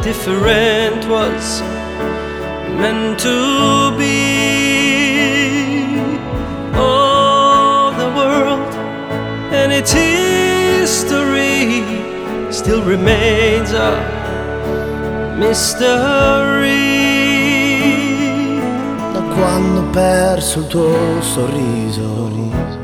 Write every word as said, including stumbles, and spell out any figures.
different was meant to be. Oh, the world and its history still remains a mystery. Da quando ho perso il tuo sorriso